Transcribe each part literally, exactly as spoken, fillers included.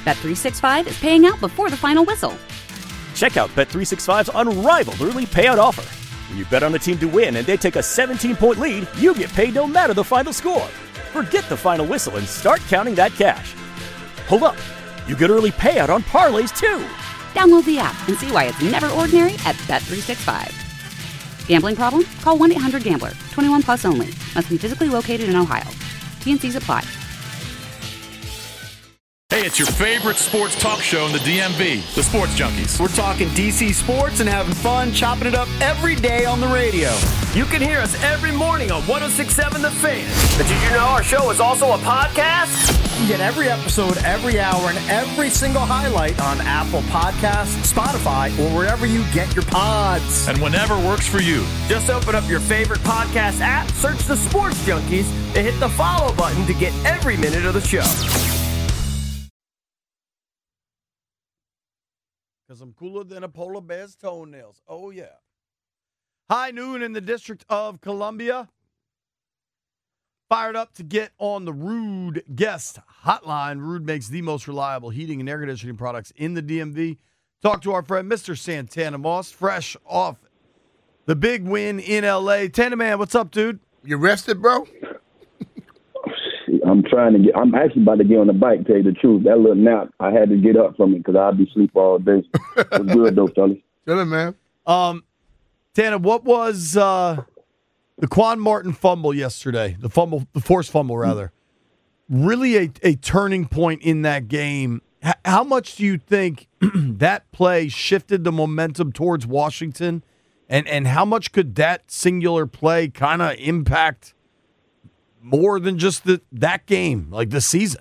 Bet three sixty-five is paying out before the final whistle. Check out Bet three sixty-five's unrivaled early payout offer. When you bet on a team to win and they take a seventeen-point lead, you get paid no matter the final score. Forget the final whistle and start counting that cash. Hold up. You get early payout on parlays, too. Download the app and see why it's never ordinary at Bet three sixty-five. Gambling problem? Call one eight hundred gambler. twenty-one plus only. Must be physically located in Ohio. T N Cs apply. Hey, it's your favorite sports talk show in the D M V, the Sports Junkies. We're talking D C sports and having fun, chopping it up every day on the radio. You can hear us every morning on one oh six point seven The Fan. But did you know our show is also a podcast? You get every episode, every hour, and every single highlight on Apple Podcasts, Spotify, or wherever you get your pods. And whenever works for you. Just open up your favorite podcast app, search the Sports Junkies, and hit the follow button to get every minute of the show. Because I'm cooler than a polar bear's toenails. Oh, yeah. High noon in the District of Columbia. Fired up to get on the Ruud guest hotline. Ruud makes the most reliable heating and air conditioning products in the D M V. Talk to our friend, Mister Santana Moss, fresh off the big win in L A. Tana Man, what's up, dude? You rested, bro? I'm trying to get. I'm actually about to get on the bike. Tell you the truth, that little nap, I had to get up from it because I'd be asleep all day. It's good though, fellas. Chillin', man. Um, Tana, what was uh, the Quan Martin fumble yesterday? The fumble, the forced fumble, rather. Really, a a turning point in that game. H- how much do you think that play shifted the momentum towards Washington, and and how much could that singular play kind of impact more than just the that game, like the season?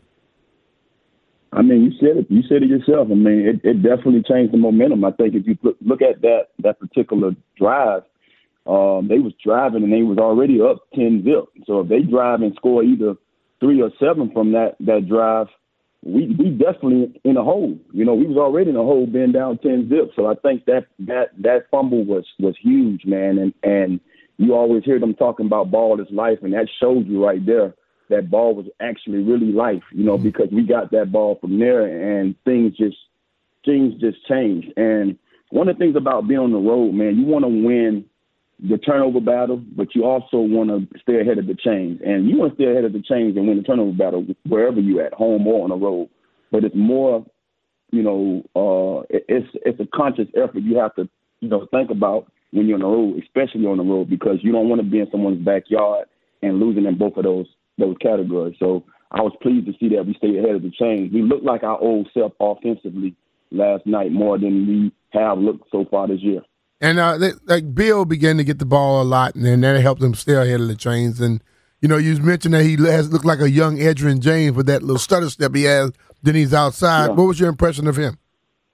I mean, you said it. You said it yourself. I mean, it, it definitely changed the momentum. I think if you look, look at that that particular drive, um, they was driving and they was already up ten zip. So if they drive and score either three or seven from that that drive, we we definitely in a hole. You know, we was already in a hole, being down ten zip. So I think that that that fumble was was huge, man. And and you always hear them talking about ball is life, and that shows you right there that ball was actually really life, you know, because we got that ball from there and things just things just changed. And one of the things about being on the road, man, you want to win the turnover battle, but you also want to stay ahead of the chains. And you want to stay ahead of the chains and win the turnover battle wherever you at, home or on the road. But it's more, you know, uh, it's it's a conscious effort you have to, you know, think about when you're on the road, especially on the road, because you don't want to be in someone's backyard and losing in both of those those categories. So I was pleased to see that we stayed ahead of the chains. We looked like our old self offensively last night more than we have looked so far this year. And uh, they, like Bill began to get the ball a lot, and then that helped him stay ahead of the chains. And, you know, you mentioned that he has looked like a young Adrian James with that little stutter step he has. Then he's outside. Yeah. What was your impression of him?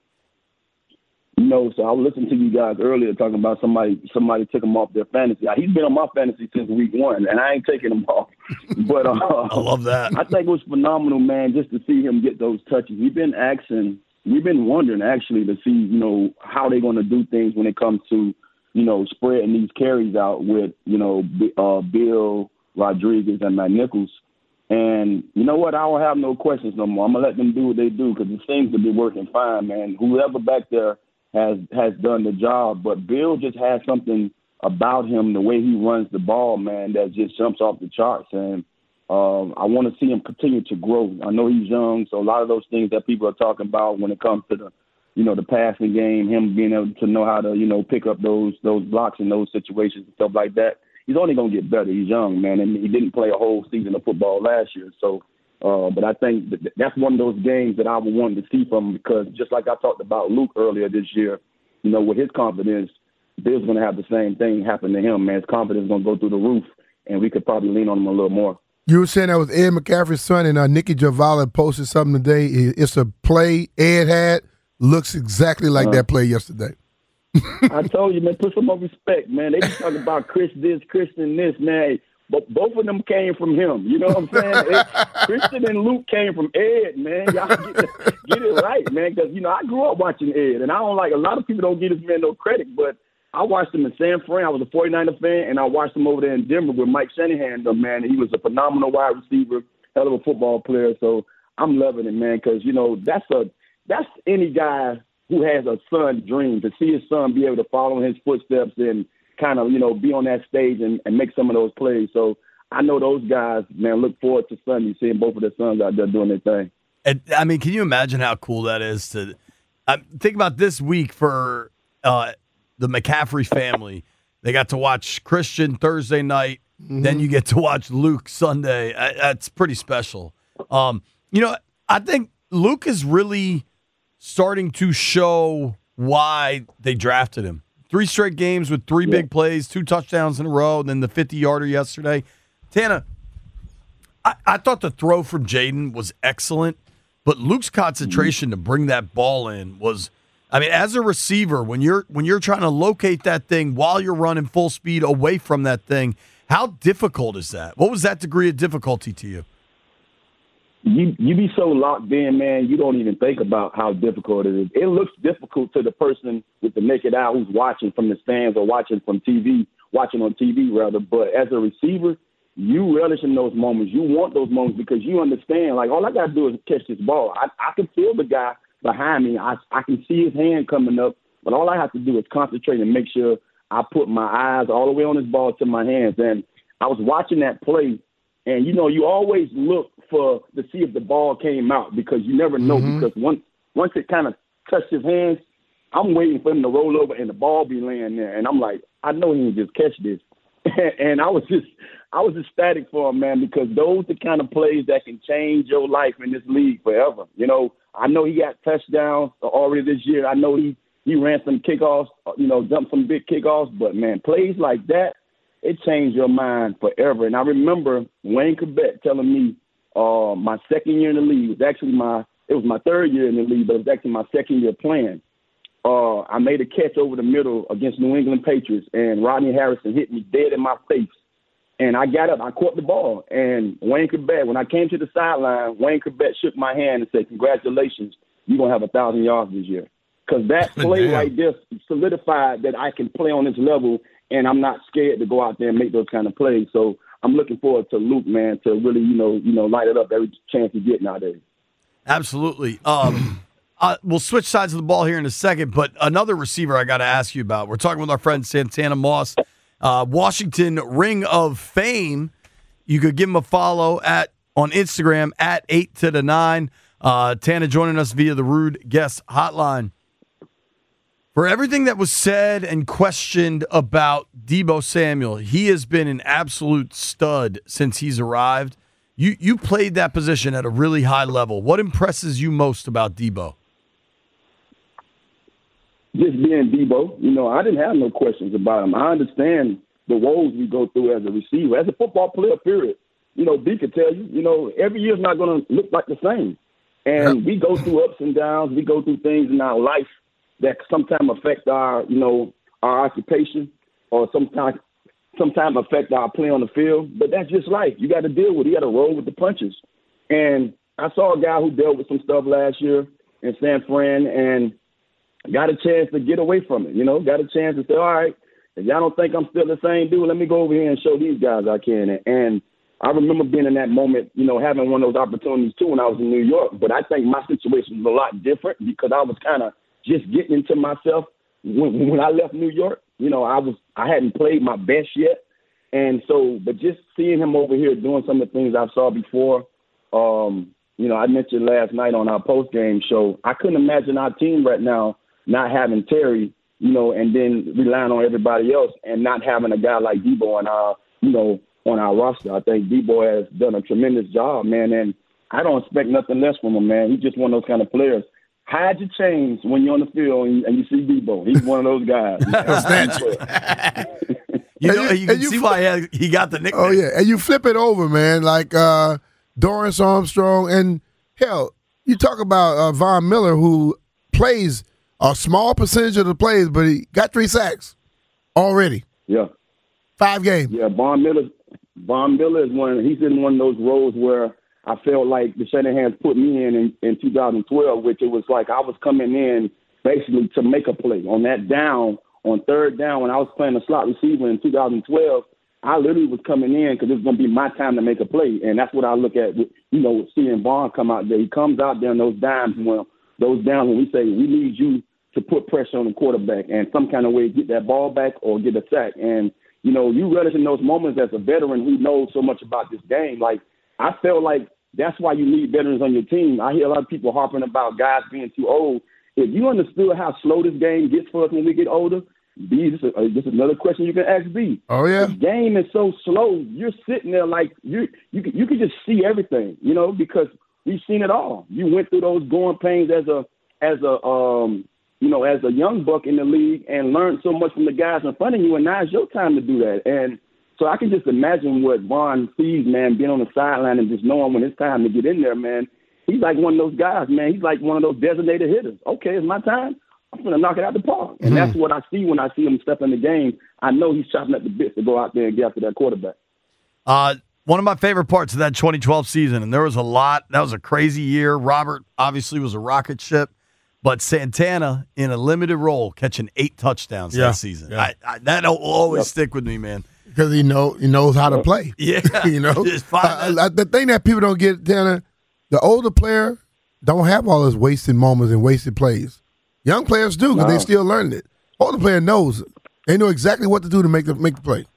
You know, so I was listening to you guys earlier talking about somebody somebody took him off their fantasy. He's been on my fantasy since week one, and I ain't taking him off. But uh, I love that. I think it was phenomenal, man, just to see him get those touches. We've been asking, we've been wondering actually to see, you know, how they're going to do things when it comes to, you know, spreading these carries out with, you know, uh, Bill Rodriguez and Matt Nichols. And you know what? I don't have no questions no more. I'm gonna let them do what they do because it seems to be working fine, man. Whoever back there has has done the job, but Bill just has something about him, the way he runs the ball, man, that just jumps off the charts. And um, I want to see him continue to grow. I know he's young, so a lot of those things that people are talking about when it comes to the, you know, the passing game, him being able to know how to, you know, pick up those those blocks in those situations and stuff like that. He's only gonna get better. He's young, man, and he didn't play a whole season of football last year, so. Uh, but I think that that's one of those games that I would want to see from him because just like I talked about Luke earlier this year, you know, with his confidence, Bill's going to have the same thing happen to him, man. His confidence is going to go through the roof, and we could probably lean on him a little more. You were saying that was Ed McCaffrey's son, and uh, Nikki Javala posted something today. It's a play Ed had. Looks exactly like uh, that play yesterday. I told you, man, put some more respect, man. They be talking about Chris this, Chris and this, man. But both of them came from him. You know what I'm saying? It, Christian and Luke came from Ed, man. Y'all get, get it right, man. Because, you know, I grew up watching Ed. And I don't like, a lot of people don't give this man no credit. But I watched him in San Fran. I was a forty-niner fan. And I watched him over there in Denver with Mike Shanahan, man. He was a phenomenal wide receiver, hell of a football player. So I'm loving it, man, because, you know, that's a that's any guy who has a son dream, to see his son be able to follow in his footsteps and kind of, you know, be on that stage and, and make some of those plays. So I know those guys, man, look forward to Sunday, seeing both of their sons out there doing their thing. And, I mean, can you imagine how cool that is to uh, think about this week for uh, the McCaffrey family? They got to watch Christian Thursday night. Mm-hmm. Then you get to watch Luke Sunday. Uh, that's pretty special. Um, you know, I think Luke is really starting to show why they drafted him. Three straight games with three yeah. big plays, two touchdowns in a row, and then the fifty-yarder yesterday. Tana, I, I thought the throw from Jaden was excellent, but Luke's concentration to bring that ball in was, I mean, as a receiver, when you're when you're trying to locate that thing while you're running full speed away from that thing, how difficult is that? What was that degree of difficulty to you? You you be so locked in, man, you don't even think about how difficult it is. It looks difficult to the person with the naked eye who's watching from the stands or watching from T V, watching on T V rather. But as a receiver, you relish in those moments. You want those moments because you understand, like, all I got to do is catch this ball. I, I can feel the guy behind me. I, I can see his hand coming up, but all I have to do is concentrate and make sure I put my eyes all the way on this ball to my hands. And I was watching that play, and, you know, you always look for to see if the ball came out because you never know. Mm-hmm. Because once once it kind of touched his hands, I'm waiting for him to roll over and the ball be laying there. And I'm like, I know he can just catch this. And I was just I was ecstatic for him, man, because those are the kind of plays that can change your life in this league forever. You know, I know he got touchdowns already this year. I know he, he ran some kickoffs, you know, jumped some big kickoffs. But, man, plays like that, it changed your mind forever. And I remember Wayne Corbett telling me uh, my second year in the league, it was actually my it was my third year in the league, but it was actually my second year playing. Uh, I made a catch over the middle against New England Patriots, and Rodney Harrison hit me dead in my face. And I got up, I caught the ball, and Wayne Corbett, when I came to the sideline, Wayne Corbett shook my hand and said, congratulations, you're going to have a thousand yards this year. Because that play Damn. right there solidified that I can play on this level, and I'm not scared to go out there and make those kind of plays. So I'm looking forward to Luke, man, to really, you know, you know, light it up every chance he gets nowadays. Absolutely. Um, uh, we'll switch sides of the ball here in a second, but another receiver I got to ask you about. We're talking with our friend Santana Moss, uh, Washington Ring of Fame. You could give him a follow at on Instagram at eight to the nine. Uh, Tana joining us via the Rude Guest Hotline. For everything that was said and questioned about Deebo Samuel, he has been an absolute stud since he's arrived. You you played that position at a really high level. What impresses you most about Deebo? Just being Deebo. You know, I didn't have no questions about him. I understand the woes we go through as a receiver. As a football player, period. You know, B could tell you, you know, every year's not going to look like the same. And we go through ups and downs. We go through things in our life that sometimes affect our, you know, our occupation or sometimes sometimes affect our play on the field. But that's just life. You got to deal with it. You got to roll with the punches. And I saw a guy who dealt with some stuff last year in San Fran and got a chance to get away from it, you know, got a chance to say, all right, if y'all don't think I'm still the same dude, let me go over here and show these guys I can. And I remember being in that moment, you know, having one of those opportunities too when I was in New York. But I think my situation was a lot different because I was kind of just getting into myself when, when I left New York. You know, I was I hadn't played my best yet. And so, but just seeing him over here doing some of the things I saw before, um, you know, I mentioned last night on our post-game show, I couldn't imagine our team right now not having Terry, you know, and then relying on everybody else and not having a guy like Deebo on our, you know, on our roster. I think Deebo has done a tremendous job, man, and I don't expect nothing less from him, man. He's just one of those kind of players. Hide your chains when you're on the field and, and you see Deebo. He's one of those guys. you know, you, you can you see fl- why he got the nickname. Oh, yeah, and you flip it over, man, like uh, Dorrance Armstrong. And, hell, you talk about uh, Von Miller, who plays a small percentage of the plays, but he got three sacks already. Yeah. Five games. Yeah, Von Miller, Von Miller is one. He's in one of those roles where I felt like the Shanahan's put me in, in in two thousand twelve, which it was like I was coming in basically to make a play on that down, on third down when I was playing a slot receiver in two thousand twelve. I literally was coming in because it was going to be my time to make a play, and that's what I look at. With, you know, seeing Vaughn come out there, he comes out there in those dimes when those downs when we say we need you to put pressure on the quarterback and some kind of way get that ball back or get a sack. And you know, you relish in those moments as a veteran who knows so much about this game. Like I felt like that's why you need veterans on your team. I hear a lot of people harping about guys being too old. If you understood how slow this game gets for us when we get older. B, this is, uh, this is another question you can ask B. Oh, yeah? The game is so slow. You're sitting there like you you can, you can just see everything, you know, because we've seen it all. You went through those growing pains as a as a um you know as a young buck in the league and learned so much from the guys in front of you, and now it's your time to do that. And so I can just imagine what Vaughn sees, man, being on the sideline and just knowing when it's time to get in there, man. He's like one of those guys, man. He's like one of those designated hitters. Okay, it's my time. I'm going to knock it out the park. And mm-hmm. that's what I see when I see him step in the game. I know he's chopping at the bits to go out there and get after that quarterback. Uh, one of my favorite parts of that twenty twelve season, and there was a lot, that was a crazy year. Robert obviously was a rocket ship, but Santana in a limited role catching eight touchdowns yeah. that season. Yeah. I, I, that'll always yep. stick with me, man. Because he know he knows how to play. Yeah. you know? Uh, uh, the thing that people don't get, Tanner, the older player don't have all those wasted moments and wasted plays. Young players do because no. they still learning it. Older player knows it. They know exactly what to do to make the make the play.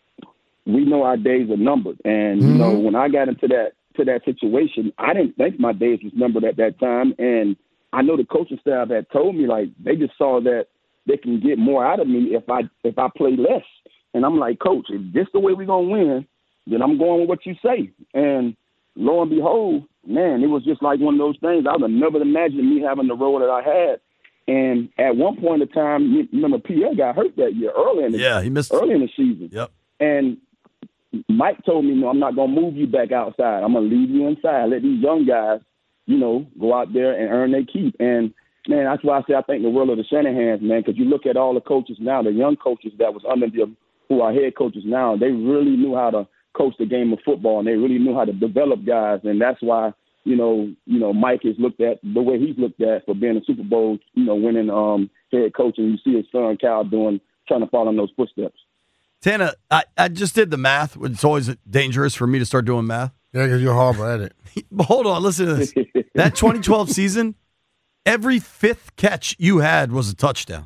We know our days are numbered, and mm-hmm. you know when I got into that to that situation, I didn't think my days was numbered at that time, and I know the coaching staff had told me like they just saw that they can get more out of me if I if I play less, and I'm like, Coach, if this the way we're gonna win, then I'm going with what you say, and lo and behold, man, it was just like one of those things. I would have never imagined me having the role that I had. And at one point in time, you remember Pierre got hurt that year early in the yeah he missed early in the season. Yep. And Mike told me, no, I'm not gonna move you back outside. I'm gonna leave you inside. Let these young guys, you know, go out there and earn their keep. And man, that's why I say I think the world of the Shanahans, man, because you look at all the coaches now, the young coaches that was under them, who are head coaches now, they really knew how to coach the game of football, and they really knew how to develop guys, and that's why. You know, you know, Mike is looked at the way he's looked at for being a Super Bowl, you know, winning um, head coach, and you see his son Cal doing, trying to follow in those footsteps. Tana, I, I just did the math. It's always dangerous for me to start doing math. Yeah, because you're horrible at it. But hold on, listen to this. That twenty twelve season, every fifth catch you had was a touchdown.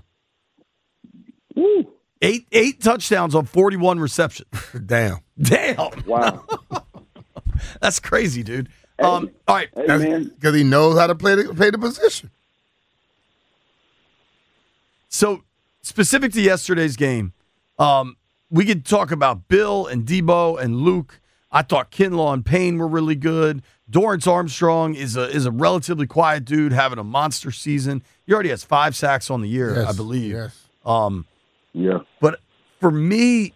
Woo. Eight eight touchdowns on forty-one receptions. Damn. Damn. Wow. That's crazy, dude. Um, all right, because he knows how to play the, play the position. So, specific to yesterday's game, um, we could talk about Bill and Debo and Luke. I thought Kinlaw and Payne were really good. Dorrance Armstrong is a is a relatively quiet dude having a monster season. He already has five sacks on the year, yes, I believe. Yes. Um, yeah. But for me,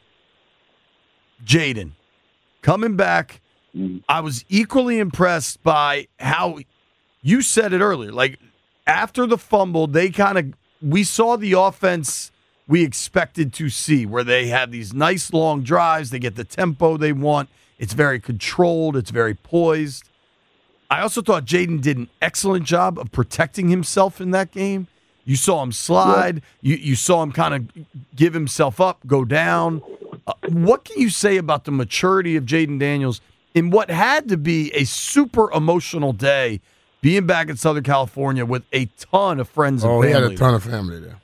Jaden, coming back. I was equally impressed by how you said it earlier. Like after the fumble, they kind of we saw the offense we expected to see, where they have these nice long drives, they get the tempo they want. It's very controlled, it's very poised. I also thought Jaden did an excellent job of protecting himself in that game. You saw him slide, yeah. you you saw him kind of give himself up, go down. Uh, what can you say about the maturity of Jaden Daniels? In what had to be a super emotional day, being back in Southern California with a ton of friends and oh, family. Oh, he had a ton of family there.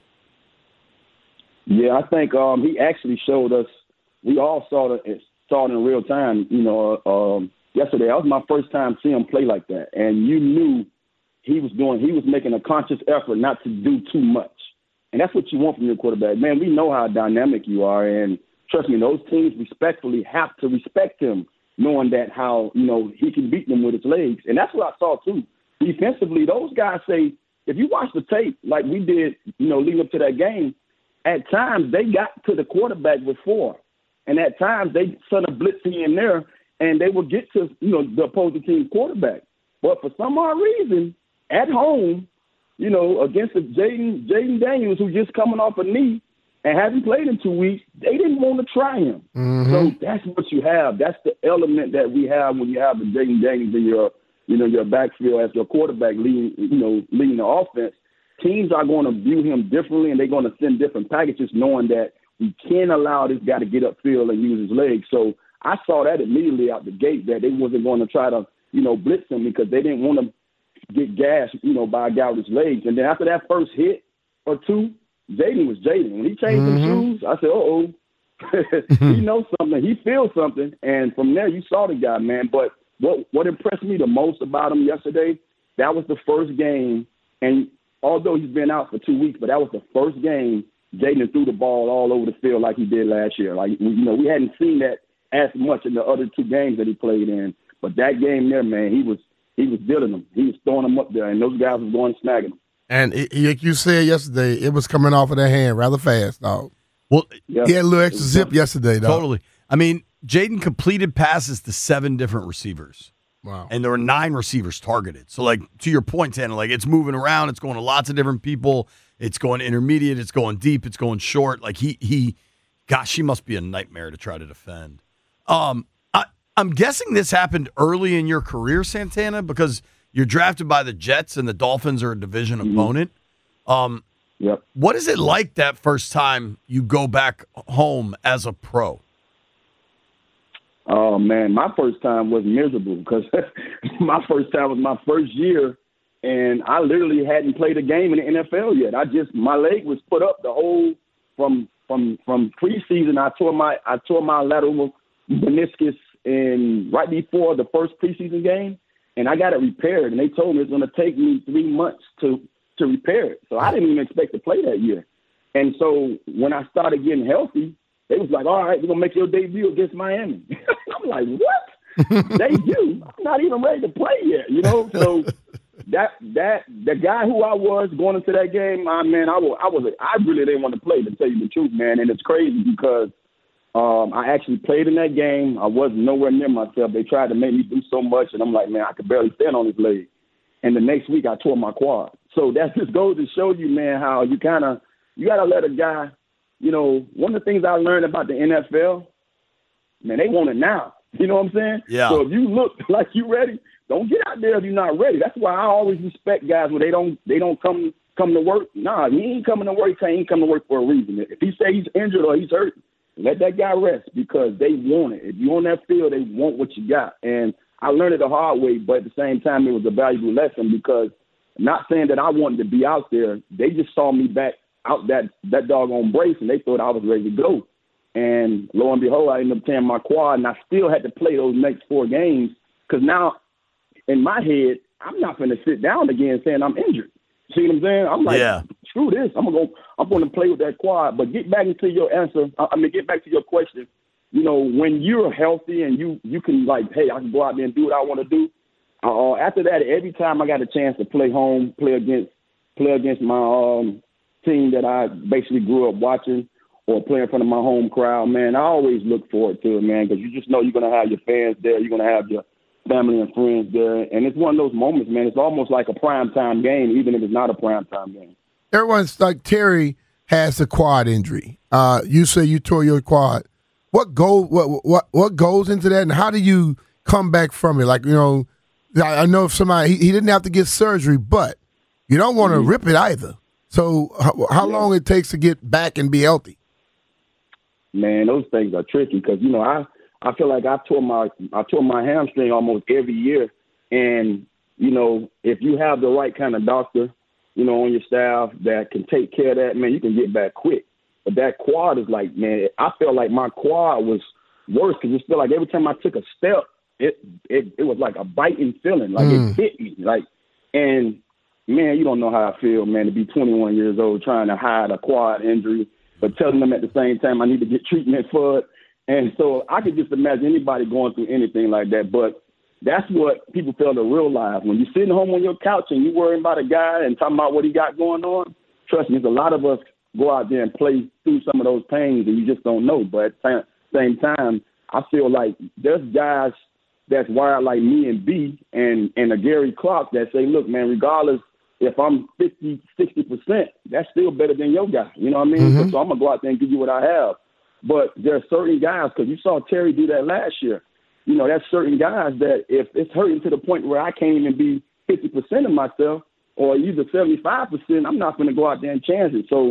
Yeah, I think um, he actually showed us. We all saw it, saw it in real time. You know, um, yesterday that was my first time seeing him play like that, and you knew he was doing. He was making a conscious effort not to do too much, and that's what you want from your quarterback. Man, we know how dynamic you are, and trust me, those teams respectfully have to respect him. Knowing that how, you know, he can beat them with his legs. And that's what I saw, too. Defensively, those guys say, if you watch the tape like we did, you know, leading up to that game, at times they got to the quarterback before. And at times they sent a blitz in there, and they would get to, you know, the opposing team's quarterback. But for some odd reason, at home, you know, against the Jaden Jaden Daniels, who's just coming off a knee, and hasn't played in two weeks, they didn't want to try him. Mm-hmm. So that's what you have. That's the element that we have when you have the Jaden Daniels in your, you know, your backfield as your quarterback leading, you know, leading the offense. Teams are going to view him differently, and they're going to send different packages, knowing that he can't allow this guy to get upfield and use his legs. So I saw that immediately out the gate, that they wasn't going to try to, you know, blitz him because they didn't want to get gashed, you know, by a guy with his legs. And then after that first hit or two, Jaden was Jaden. When he changed mm-hmm. them shoes, I said, uh-oh. He knows something. He feels something. And from there, you saw the guy, man. But what what impressed me the most about him yesterday, that was the first game. And although he's been out for two weeks, but that was the first game Jaden threw the ball all over the field like he did last year. Like, you know, we hadn't seen that as much in the other two games that he played in. But that game there, man, he was he was dealing them. He was throwing them up there, and those guys was going to snag him. And it, like you said yesterday, it was coming off of their hand rather fast, dog. Well, yeah. he had a little extra zip yesterday, dog. Totally. I mean, Jaden completed passes to seven different receivers. Wow. And there were nine receivers targeted. So, like, to your point, Tanner, like, it's moving around. It's going to lots of different people. It's going intermediate. It's going deep. It's going short. Like, he, he gosh, he must be a nightmare to try to defend. Um, I, I'm guessing this happened early in your career, Santana, because you're drafted by the Jets and the Dolphins are a division mm-hmm. opponent. Um, yep. What is it like that first time you go back home as a pro? Oh, man, my first time was miserable because my first time was my first year, and I literally hadn't played a game in the N F L yet. I just my leg was put up the whole from from from preseason. I tore my I tore my lateral meniscus in right before the first preseason game, and I got it repaired. And they told me it's going to take me three months to to repair it. So I didn't even expect to play that year. And so when I started getting healthy, they was like, all right, we're going to make your debut against Miami. I'm like, what? Debut? I'm not even ready to play yet, you know? So that that the guy who I was going into that game, I man, I was, I was I really didn't want to play, to tell you the truth, man. And it's crazy because um, I actually played in that game. I wasn't nowhere near myself. They tried to make me do so much, and I'm like, man, I could barely stand on his leg. And the next week I tore my quad. So that just goes to show you, man, how you kind of you got to let a guy. You know, one of the things I learned about the N F L, man, they want it now. You know what I'm saying? Yeah. So if you look like you ready, don't get out there if you're not ready. That's why I always respect guys when they don't they don't come come to work. Nah, he ain't coming to work. He ain't coming to work for a reason. If he say he's injured or he's hurt, let that guy rest because they want it. If you're on that field, they want what you got. And I learned it the hard way, but at the same time, it was a valuable lesson because not saying that I wanted to be out there. They just saw me back out that, that doggone brace, and they thought I was ready to go. And lo and behold, I ended up tearing my quad, and I still had to play those next four games because now in my head, I'm not going to sit down again saying I'm injured. See what I'm saying? I'm like, yeah. screw this. I'm gonna go. I'm going to play with that quad. But get back into your answer. I mean, get back to your question. You know, when you're healthy and you you can like, hey, I can go out there and do what I want to do. Uh, after that, every time I got a chance to play home, play against play against my um, team that I basically grew up watching, or play in front of my home crowd, man, I always look forward to it, man, because you just know you're going to have your fans there, you're going to have your family and friends there, and it's one of those moments, man. It's almost like a primetime game, even if it's not a primetime game. Everyone's like, Terry has a quad injury. Uh, you say you tore your quad. What go what what what goes into that, and how do you come back from it? Like, you know, I, I know if somebody he, he didn't have to get surgery, but you don't want to mm-hmm. rip it either. So how, how yeah. long it takes to get back and be healthy? Man, those things are tricky because, you know, I, I feel like I tore my I tore my hamstring almost every year. And, you know, if you have the right kind of doctor, you know, on your staff that can take care of that, man, you can get back quick. But that quad is like, man, I felt like my quad was worse because it felt like every time I took a step, it it, it was like a biting feeling, like mm. it hit me. Like, and, man, you don't know how I feel, man, to be twenty-one years old trying to hide a quad injury, but telling them at the same time I need to get treatment for it. And so I could just imagine anybody going through anything like that. But that's what people fail to realize. When you're sitting home on your couch and you're worrying about a guy and talking about what he got going on, trust me, a lot of us go out there and play through some of those pains and you just don't know. But at the same time, I feel like there's guys that's wired like me and B and, and a Gary Clark that say, look, man, regardless if I'm fifty, sixty percent, that's still better than your guy. You know what I mean? Mm-hmm. So, so I'm going to go out there and give you what I have. But there are certain guys, because you saw Terry do that last year. You know, that's certain guys that if it's hurting to the point where I can't even be fifty percent of myself or either seventy-five percent, I'm not going to go out there and chance it. So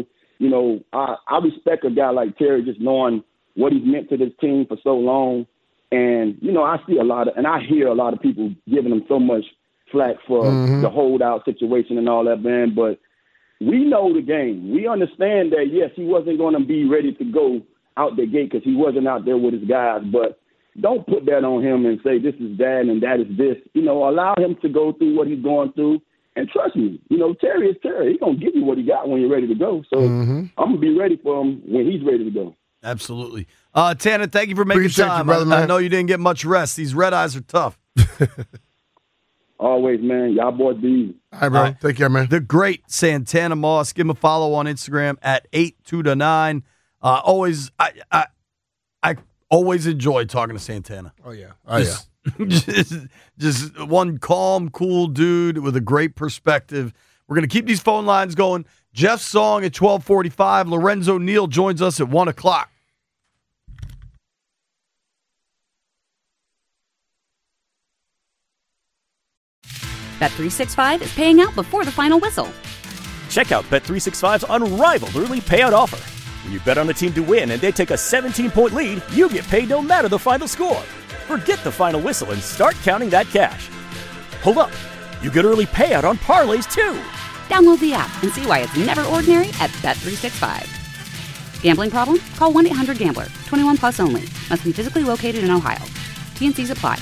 you know, I, I respect a guy like Terry just knowing what he's meant to this team for so long. And, you know, I see a lot of, and I hear a lot of people giving him so much flack for mm-hmm. the holdout situation and all that, man. But we know the game. We understand that, yes, he wasn't going to be ready to go out the gate because he wasn't out there with his guys. But don't put that on him and say this is that and that is this. You know, allow him to go through what he's going through. And trust me, you know, Terry is Terry. He's going to give you what he got when you're ready to go. So mm-hmm. I'm going to be ready for him when he's ready to go. Absolutely. Uh, Tanner, thank you for making Appreciate time. you, brother, I, I know you didn't get much rest. These red eyes are tough. Always, man. Y'all boys be easy. All right, bro. Uh, Take care, man. The great Santana Moss. Give him a follow on Instagram at eight two to nine. Uh, always, I, I, I always enjoy talking to Santana. Oh, yeah. Oh, just, yeah. just, just one calm, cool dude with a great perspective. We're going to keep these phone lines going. Jeff Song at twelve forty-five. Lorenzo Neal joins us at one o'clock. Bet three sixty-five is paying out before the final whistle. Check out Bet three sixty-five's unrivaled early payout offer. When you bet on a team to win and they take a seventeen-point lead, you get paid no matter the final score. Forget the final whistle and start counting that cash. Hold up. You get early payout on parlays, too. Download the app and see why it's never ordinary at Bet three sixty-five. Gambling problem? Call one eight hundred gambler. twenty-one plus only. Must be physically located in Ohio. T and Cs apply.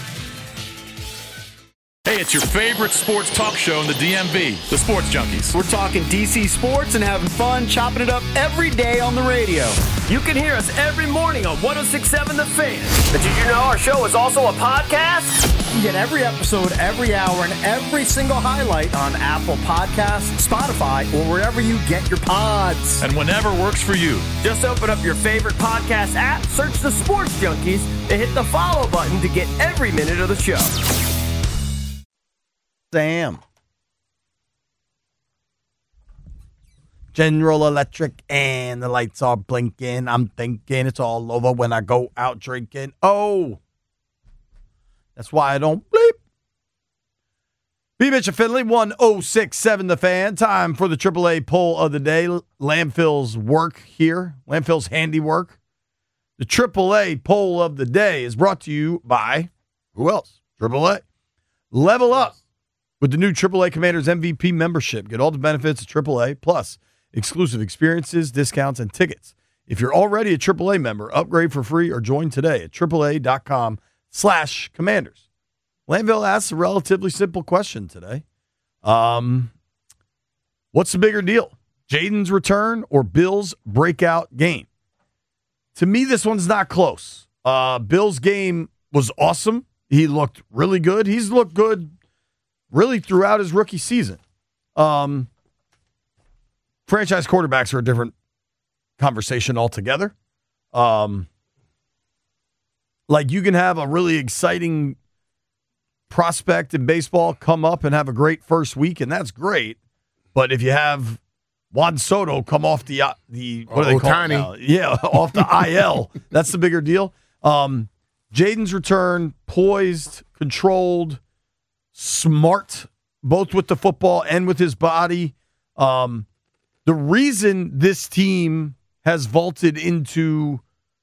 Hey, it's your favorite sports talk show in the D M V, the Sports Junkies. We're talking D C sports and having fun, chopping it up every day on the radio. You can hear us every morning on one oh six point seven The Fan. But did you know our show is also a podcast? You get every episode, every hour, and every single highlight on Apple Podcasts, Spotify, or wherever you get your pods. And whenever works for you. Just open up your favorite podcast app, search the Sports Junkies, and hit the follow button to get every minute of the show. Sam. General Electric and the lights are blinking. I'm thinking it's all over when I go out drinking. Oh, that's why I don't bleep. B. Mitchell Finley, one oh six point seven The Fan. Time for the triple A poll of the day. Landfill's work here. Landfill's handiwork. The triple A poll of the day is brought to you by, who else? triple A. Level up. With the new triple A Commanders M V P membership, get all the benefits of triple A, plus exclusive experiences, discounts, and tickets. If you're already a triple A member, upgrade for free or join today at triple A dot com slash commanders. Landville asks a relatively simple question today. Um, what's the bigger deal? Jaden's return or Bill's breakout game? To me, this one's not close. Uh, Bill's game was awesome. He looked really good. He's looked good really throughout his rookie season. Um, franchise quarterbacks are a different conversation altogether. Um, like you can have a really exciting prospect in baseball come up and have a great first week, and that's great. But if you have Juan Soto come off the, uh, the what do they call it now? Yeah, off the I L, that's the bigger deal. Um, Jaden's return, poised, controlled, smart, both with the football and with his body. Um, the reason this team has vaulted into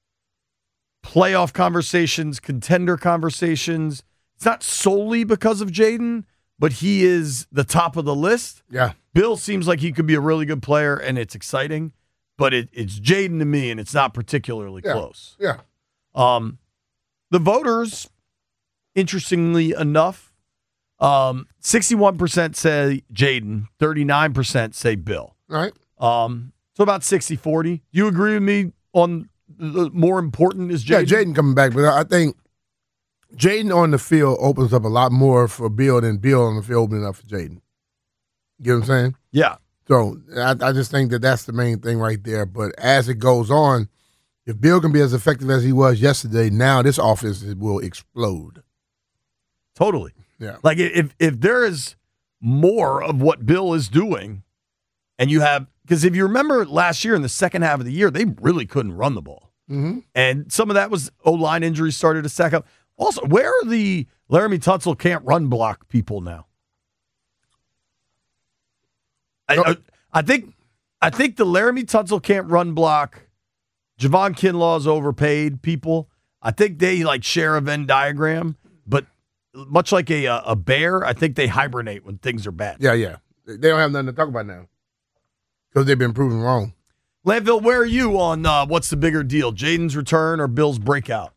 playoff conversations, contender conversations, it's not solely because of Jaden, but he is the top of the list. Yeah. Bill seems like he could be a really good player, and it's exciting, but it, it's Jaden to me, and it's not particularly yeah. close. Yeah. Um, the voters, interestingly enough, Um, sixty-one percent say Jaden, thirty-nine percent say Bill. All right. Um, so about sixty forty. You agree with me on the more important is Jaden? Yeah, Jaden coming back, but I think Jaden on the field opens up a lot more for Bill than Bill on the field opening up for Jaden. You know what I'm saying? Yeah. So I, I just think that that's the main thing right there. But as it goes on, if Bill can be as effective as he was yesterday, now this offense will explode. Totally. Yeah. Like if if there is more of what Bill is doing, and you have, because if you remember last year in the second half of the year, they really couldn't run the ball. Mm-hmm. And some of that was O-line injuries started to stack up. Also, where are the Laramie Tunsil can't run block people now? I, No. I, I think I think the Laramie Tunsil can't run block. Javon Kinlaw's overpaid people. I think they like share a Venn diagram, but much like a a bear, I think they hibernate when things are bad. Yeah, yeah. They don't have nothing to talk about now because they've been proven wrong. Landville, where are you on uh, what's the bigger deal, Jaden's return or Bill's breakout?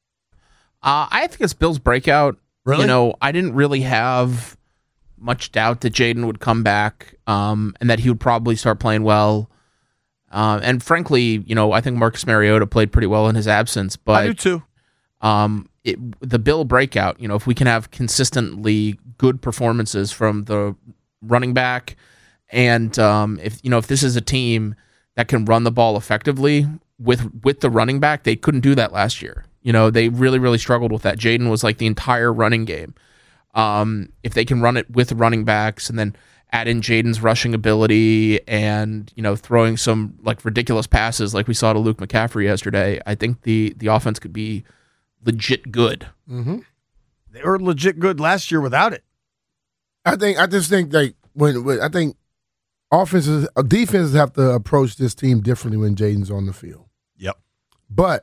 Uh, I think it's Bill's breakout. Really? You know, I didn't really have much doubt that Jaden would come back um, and that he would probably start playing well. Uh, and frankly, you know, I think Marcus Mariota played pretty well in his absence. But I do too. Um, it, the Bill breakout, you know, if we can have consistently good performances from the running back, and um, if you know if this is a team that can run the ball effectively with with the running back, they couldn't do that last year. You know, they really really struggled with that. Jaden was like the entire running game. Um, if they can run it with running backs and then add in Jaden's rushing ability and, you know, throwing some like ridiculous passes like we saw to Luke McCaffrey yesterday, I think the the offense could be legit good. Mm-hmm. They were legit good last year without it. I think I just think like when, when I think offenses, uh, defenses have to approach this team differently when Jaden's on the field. Yep. But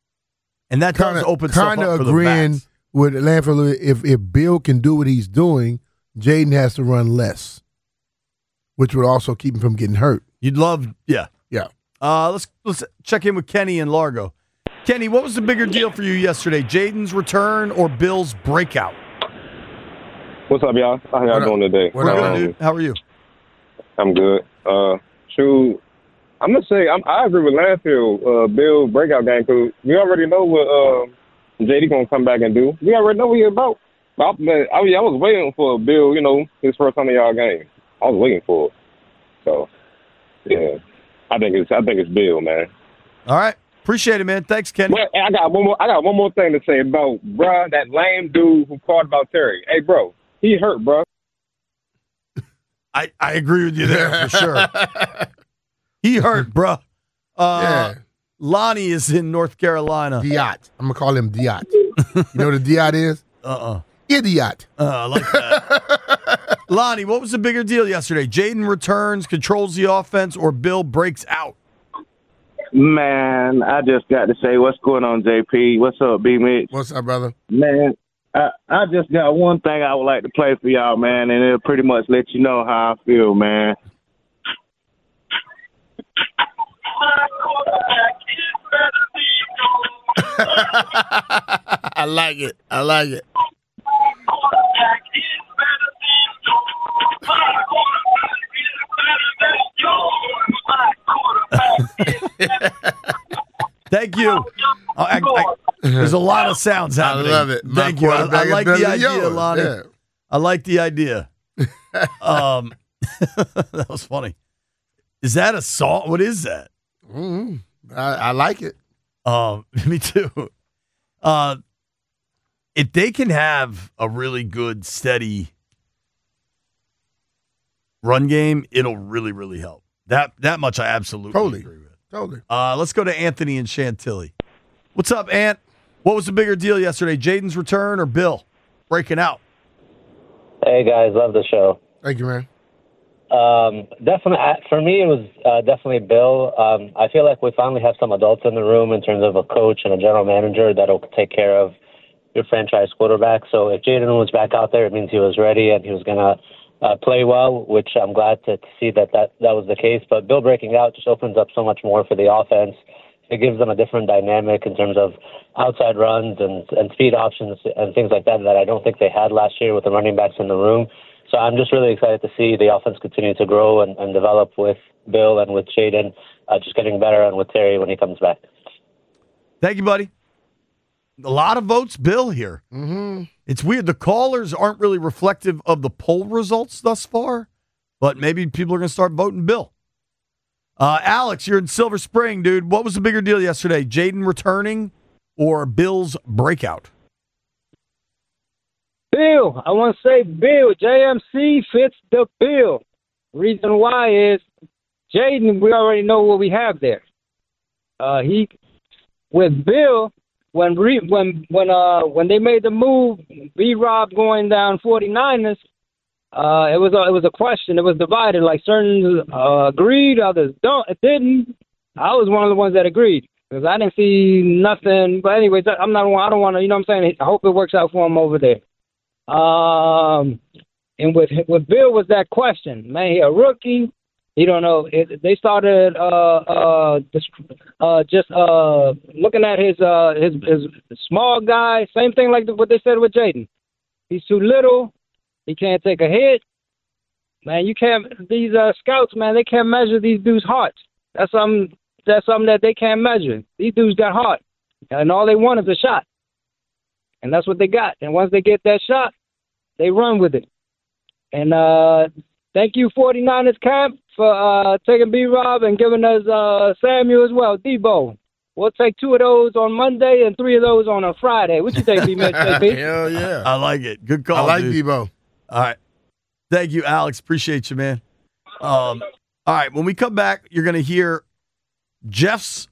and that kinda, does open stuff kinda up for agreeing the backs. with Landfill. If if Bill can do what he's doing, Jaden has to run less, which would also keep him from getting hurt. You'd love, yeah, yeah. Uh, let's let's check in with Kenny in Largo. Kenny, what was the bigger deal for you yesterday? Jaden's return or Bill's breakout? What's up, y'all? How y'all doing today? We're good, dude. How are you? I'm good. Uh, shoot, I'm gonna say I'm, I agree with Landfill. Uh, Bill breakout game because we already know what uh, J D gonna come back and do. We already know what he's about. I, I, mean, I was waiting for Bill. You know, his first time in y'all game. I was waiting for it. So, yeah, I think it's I think it's Bill, man. All right. Appreciate it, man. Thanks, Kenny. Well, I got one more. I got one more thing to say about bruh, that lame dude who called about Terry. Hey, bro, he hurt, bro. I, I agree with you there for sure. He hurt, bro. Uh, yeah. Lonnie is in North Carolina. Diot. I'm gonna call him Diot. You know what a Diot is? Uh uh Idiot. Uh, I like that. Lonnie, what was the bigger deal yesterday? Jaden returns, controls the offense, or Bill breaks out? Man, I just got to say, what's going on, J P? What's up, B Mitch? What's up, brother? Man, I, I just got one thing I would like to play for y'all, man, and it'll pretty much let you know how I feel, man. I like it. I like it. Thank you. I, I, there's a lot of sounds happening. I love it. My Thank you. I, I like the idea, yours. Lonnie. Yeah. I like the idea. um, that was funny. Is that a song? What is that? Mm-hmm. I, I like it. Um, me too. Uh, if they can have a really good, steady run game, it'll really, really help. That that much I absolutely Totally. agree with. Totally. Uh, let's go to Anthony and Chantilly. What's up, Ant? What was the bigger deal yesterday? Jaden's return or Bill breaking out? Hey, guys. Love the show. Thank you, man. Um, definitely, for me, it was uh, definitely Bill. Um, I feel like we finally have some adults in the room in terms of a coach and a general manager that'll take care of your franchise quarterback. So if Jaden was back out there, it means he was ready and he was going to uh, play well, which I'm glad to, to see that, that that was the case. But Bill breaking out just opens up so much more for the offense. It gives them a different dynamic in terms of outside runs and, and speed options and things like that that I don't think they had last year with the running backs in the room. So I'm just really excited to see the offense continue to grow and, and develop with Bill and with Jaden, uh, just getting better, and with Terry when he comes back. Thank you, buddy. A lot of votes, Bill, here. Mm-hmm. It's weird. The callers aren't really reflective of the poll results thus far, but maybe people are going to start voting Bill. Uh, Alex, you're in Silver Spring, dude. What was the bigger deal yesterday? Jaden returning or Bill's breakout? Bill, I want to say Bill. J M C fits the bill. Reason why is Jaden, we already know what we have there. Uh, he with Bill, when re, when when uh when they made the move, B Rob going down 49ers, uh, it was a, it was a question. It was divided. Like certain uh, agreed, others don't. It didn't. I was one of the ones that agreed because I didn't see nothing. But anyways, I'm not. I don't want to. You know what I'm saying? I hope it works out for him over there. Um, and with with Bill was that question. Man, he a rookie. He don't know. It, they started uh, uh, just, uh, just uh, looking at his, uh, his his small guy. Same thing like the, what they said with Jaden. He's too little. He can't take a hit. Man, you can't. These uh, scouts, man, they can't measure these dudes' hearts. That's something. That's something that they can't measure. These dudes got heart, and all they want is a shot, and that's what they got. And once they get that shot, they run with it. And uh, thank you, forty-niners camp, for uh, taking B-Rob and giving us uh, Samuel as well, Debo. We'll take two of those on Monday and three of those on a Friday. What you think, B-Mitch? Hell yeah. I like it. Good call, I like dude. Debo. All right. Thank you, Alex. Appreciate you, man. Um, all right. When we come back, you're going to hear Jeff's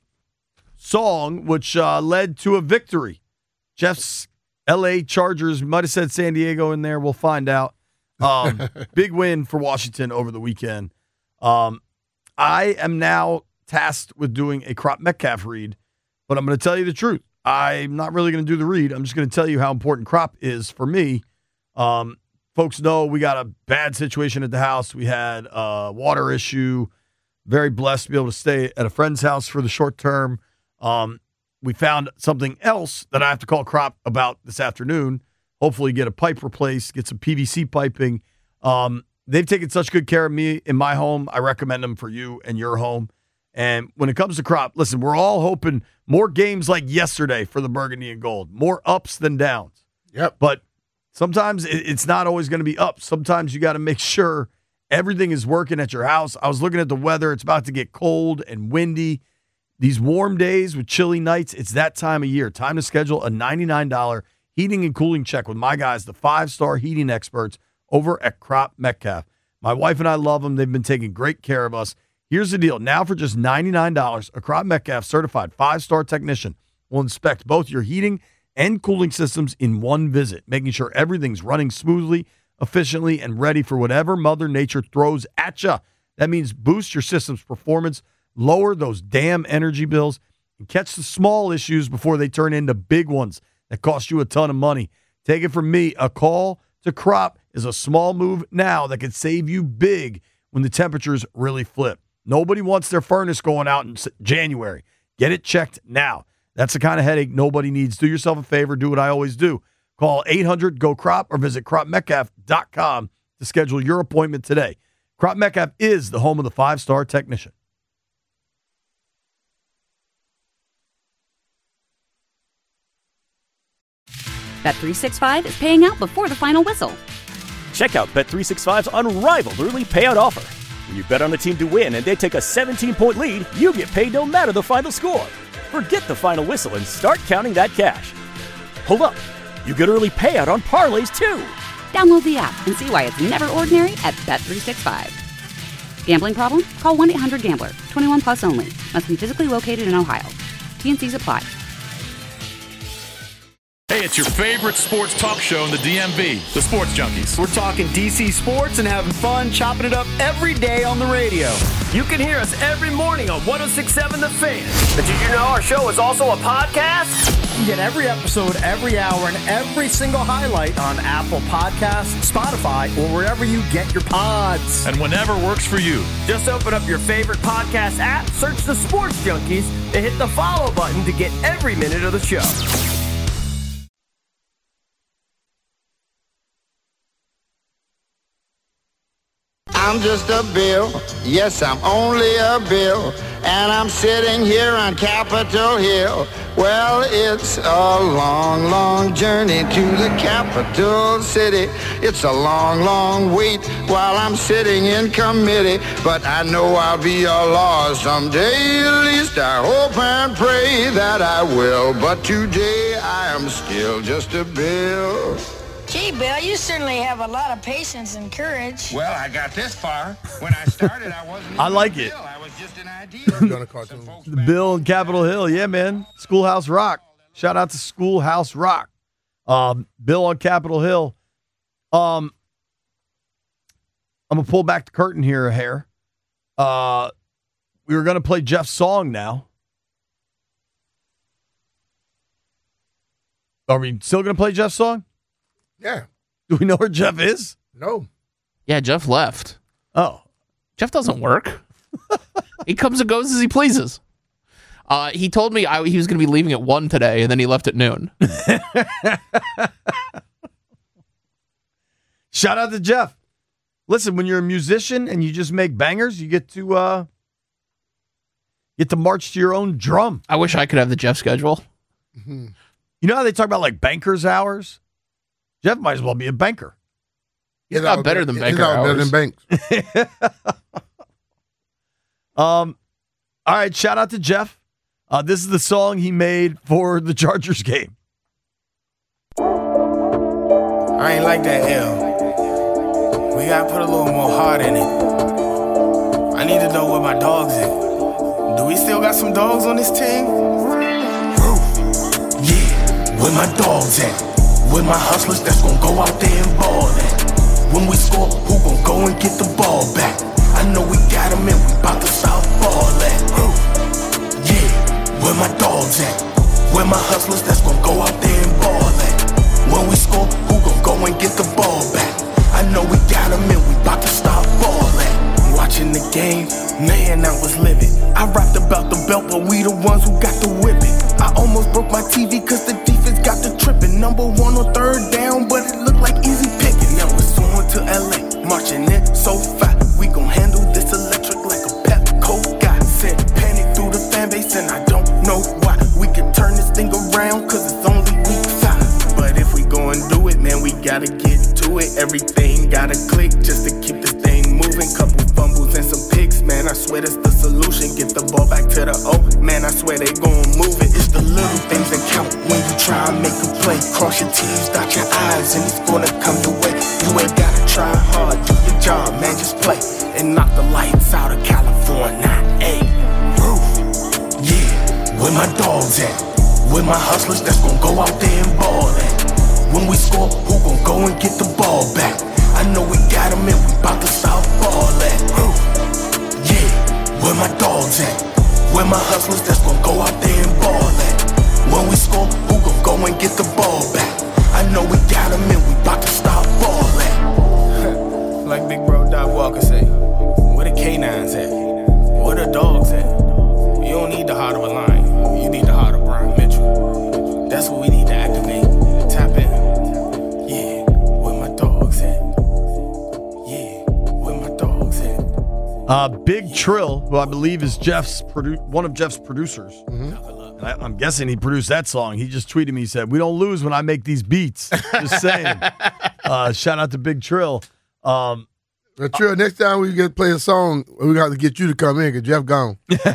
song, which uh, led to a victory. Jeff's L A Chargers might have said San Diego in there. We'll find out. Um, big win for Washington over the weekend. Um, I am now tasked with doing a Crop Metcalf read, but I'm going to tell you the truth. I'm not really going to do the read. I'm just going to tell you how important Crop is for me. Um, folks know we got a bad situation at the house. We had a water issue. Very blessed to be able to stay at a friend's house for the short term. Um, we found something else that I have to call Crop about this afternoon. Hopefully get a pipe replaced, get some P V C piping. Um, they've taken such good care of me in my home. I recommend them for you and your home. And when it comes to Crop, listen, we're all hoping more games like yesterday for the Burgundy and Gold, more ups than downs. Yep. But sometimes it's not always going to be up. Sometimes you got to make sure everything is working at your house. I was looking at the weather. It's about to get cold and windy. These warm days with chilly nights, it's that time of year. Time to schedule a ninety-nine dollars heating and cooling check with my guys, the five-star heating experts over at Crop Metcalf. My wife and I love them. They've been taking great care of us. Here's the deal. Now for just ninety-nine dollars, a Crop Metcalf certified five-star technician will inspect both your heating and cooling systems in one visit, making sure everything's running smoothly, efficiently, and ready for whatever Mother Nature throws at you. That means boost your system's performance, lower those damn energy bills, and catch the small issues before they turn into big ones that cost you a ton of money. Take it from me, a call to Crop is a small move now that could save you big when the temperatures really flip. Nobody wants their furnace going out in January. Get it checked now. That's the kind of headache nobody needs. Do yourself a favor. Do what I always do. Call eight hundred go crop or visit crop metcalf dot com to schedule your appointment today. Crop Metcalf is the home of the five-star technician. Bet three sixty-five is paying out before the final whistle. Check out Bet three sixty-five's unrivaled early payout offer. When you bet on a team to win and they take a seventeen-point lead, you get paid no matter the final score. Forget the final whistle and start counting that cash. Hold up. You get early payout on parlays, too. Download the app and see why it's never ordinary at Bet three sixty-five. Gambling problem? Call one eight hundred gambler. twenty-one plus only. Must be physically located in Ohio. T N Cs apply. Hey, it's your favorite sports talk show in the D M V, the Sports Junkies. We're talking D C sports and having fun, chopping it up every day on the radio. You can hear us every morning on one oh six point seven The Fan. But did you know our show is also a podcast? You get every episode, every hour, and every single highlight on Apple Podcasts, Spotify, or wherever you get your pods. And whenever works for you. Just open up your favorite podcast app, search the Sports Junkies, and hit the follow button to get every minute of the show. I'm just a bill, yes, I'm only a bill, and I'm sitting here on Capitol Hill. Well, it's a long, long journey to the capital city. It's a long, long wait while I'm sitting in committee, but I know I'll be a law someday. At least I hope and pray that I will, but today I am still just a bill. Gee, Bill, you certainly have a lot of patience and courage. Well, I got this far. When I started, I wasn't I like it. I was just an idea. The Bill in Capitol Hill. Yeah, man. Schoolhouse Rock. Shout out to Schoolhouse Rock. Um, Bill on Capitol Hill. Um, I'm going to pull back the curtain here a hair. Uh, we were going to play Jeff's song now. Are we still going to play Jeff's song? Yeah. Do we know where Jeff is? No. Yeah, Jeff left. Oh. Jeff doesn't work. He comes and goes as he pleases. Uh, he told me I, he was going to be leaving at one today, and then he left at noon. Shout out to Jeff. Listen, when you're a musician and you just make bangers, you get to uh, get to march to your own drum. I wish I could have the Jeff schedule. Mm-hmm. You know how they talk about like bankers' hours? Jeff might as well be a banker. He's not better than banker hours. Better than banks. um, all right, shout out to Jeff. Uh, this is the song he made for the Chargers game. I ain't like that L. We gotta put a little more heart in it. I need to know where my dogs at. Do we still got some dogs on this team? Yeah, where my dogs at? Where my hustlers that's gonna go out there and ball at? When we score, who gon' go and get the ball back? I know we got them and we bout to stop ball at. Yeah, where my dogs at? Where my hustlers that's gon' go out there and ball at? When we score, who gon' go and get the ball back? I know we got them and we bout to stop ballin'. Watching the game, man, I was livid. I rapped about the belt, but we the ones who got the whipping. I almost broke my T V cause the defense got the tripping. Number one on third down, but it looked like easy picking. Now we're soaring to L A, marching in so fast. We gon' handle this electric like a Pepco guy. Sent panic through the fan base and I don't know why. We can turn this thing around cause it's only week five. But if we go and do it, man, we gotta get to it. Everything gotta click just to keep this thing moving. Couple fumbles and some picks, man, I swear that's the solution. Get the ball back to the O, man, I swear they gon' move it. It's the little things that count when you try and make a play. Cross your T's, dot your I's, and it's gonna come your way. You ain't gotta try hard, do your job, man, just play. And knock the lights out of California, ayy. Yeah, where my dogs at? Where my hustlers that's gon' go out there and ball at? When we score, who gon' go and get the ball back? I know we got them and we bout to stop ball at. Yeah, where my dogs at? Where my hustlers that's gon' go out there and ball at? When we score, who gon' go and get the ball back? I know we got them and we bout to stop ball at. Like big bro Doc Walker say, where the canines at? Where the dogs at? You don't need the heart of a lion, you need the heart of Brian Mitchell. That's what we need to activate. Tap in. Yeah, where my dogs at? Yeah, where my dogs at? Uh, Big Trill, who I believe is Jeff's produ- one of Jeff's producers. Mm-hmm. And I, I'm guessing he produced that song. He just tweeted me, he said, "We don't lose when I make these beats." Just saying. uh, shout out to Big Trill. Um, uh, Trill, next time we get to play a song, we got to get you to come in because Jeff gone.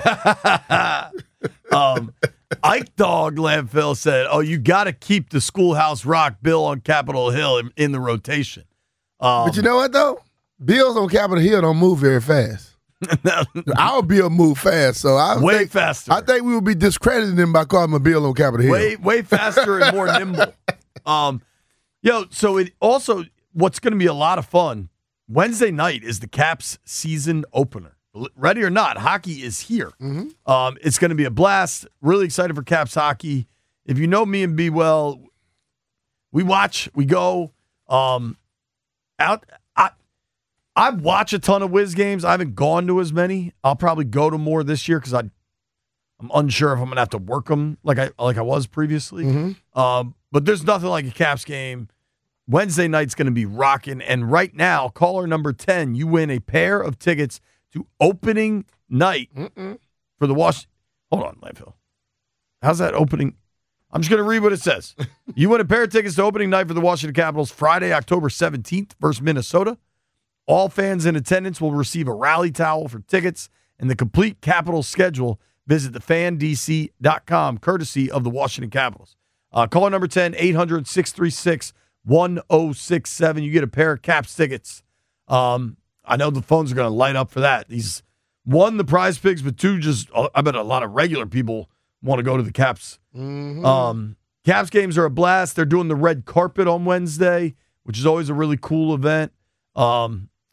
um, Ike Dog Landfill said, "Oh, you got to keep the Schoolhouse Rock Bill on Capitol Hill in, in the rotation." Um, but you know what though? Bills on Capitol Hill don't move very fast. Our bill move fast, so I way think, faster. I think we would be discrediting him by calling him a bill on Capitol Hill. Way, way faster and more nimble. Um, yo, so it also what's going to be a lot of fun. Wednesday night is the Caps season opener. Ready or not, hockey is here. Mm-hmm. Um, it's going to be a blast. Really excited for Caps hockey. If you know me and B well, we watch, we go um, out. I I watch a ton of Wiz games. I haven't gone to as many. I'll probably go to more this year because I I'm unsure if I'm going to have to work them like I like I was previously. Mm-hmm. Um, but there's nothing like a Caps game. Wednesday night's going to be rocking. And right now, caller number ten, you win a pair of tickets to opening night Mm-mm. for the Wash. Hold on, Landfill. How's that opening? I'm just going to read what it says. You win a pair of tickets to opening night for the Washington Capitals Friday, October seventeenth versus Minnesota. All fans in attendance will receive a rally towel for tickets and the complete Capitals schedule. Visit the fan d c dot com, courtesy of the Washington Capitals. Uh, caller number ten, eight hundred, six three six, one oh six seven. You get a pair of Caps tickets. Um, I know the phones are going to light up for that. These one, the prize picks, but two, just I bet a lot of regular people want to go to the Caps. Mm-hmm. Um, Caps games are a blast. They're doing the red carpet on Wednesday, which is always a really cool event. Um,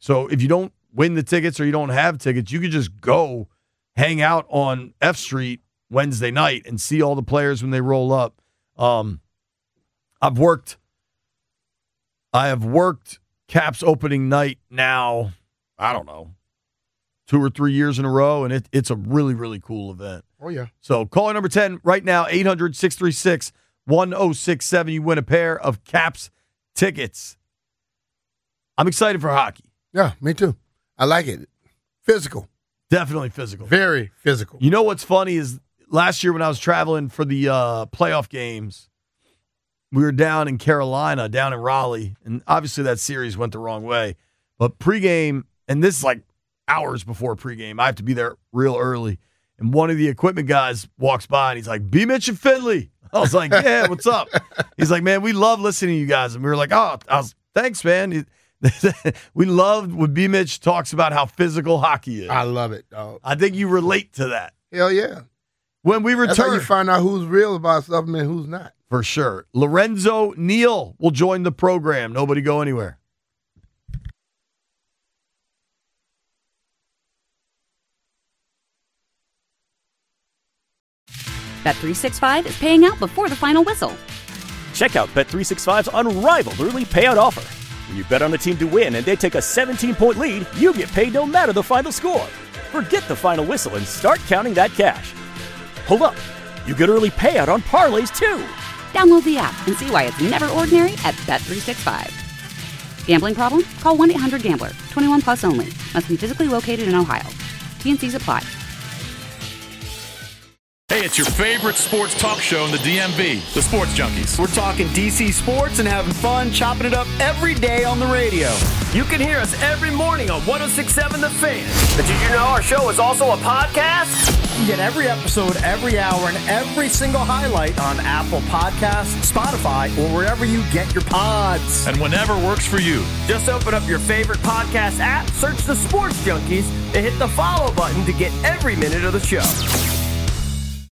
So if you don't win the tickets or you don't have tickets, you could just go hang out on F Street Wednesday night and see all the players when they roll up. Um, I've worked, I have worked Caps opening night now, I don't know, two or three years in a row, and it, it's a really, really cool event. Oh, yeah. So caller number ten right now, eight hundred, six three six, one oh six seven. You win a pair of Caps tickets. I'm excited for hockey. Yeah, me too. I like it. Physical. Definitely physical. Very physical. You know what's funny is last year when I was traveling for the uh, playoff games, we were down in Carolina, down in Raleigh, and obviously that series went the wrong way. But pregame, and this is like hours before pregame, I have to be there real early. And one of the equipment guys walks by, and he's like, B. Mitch and Finley. I was like, yeah, what's up? He's like, man, we love listening to you guys. And we were like, oh, I was, thanks, man. We loved when B. Mitch talks about how physical hockey is. I love it, dog. I think you relate to that. Hell yeah. When we return, that's how you find out who's real about something and who's not. For sure. Lorenzo Neal will join the program. Nobody go anywhere. Bet three sixty-five is paying out before the final whistle. Check out Bet three sixty-five's unrivaled early payout offer. When you bet on a team to win and they take a seventeen-point lead, you get paid no matter the final score. Forget the final whistle and start counting that cash. Hold up. You get early payout on parlays, too. Download the app and see why it's never ordinary at Bet three sixty-five. Gambling problem? Call one eight hundred gambler. twenty-one plus only. Must be physically located in Ohio. T N Cs apply. Hey, it's your favorite sports talk show in the D M V, the Sports Junkies. We're talking D C sports and having fun, chopping it up every day on the radio. You can hear us every morning on one oh six point seven The Fan. But did you know our show is also a podcast? You get every episode, every hour, and every single highlight on Apple Podcasts, Spotify, or wherever you get your pods. And whenever works for you. Just open up your favorite podcast app, search the Sports Junkies, and hit the follow button to get every minute of the show.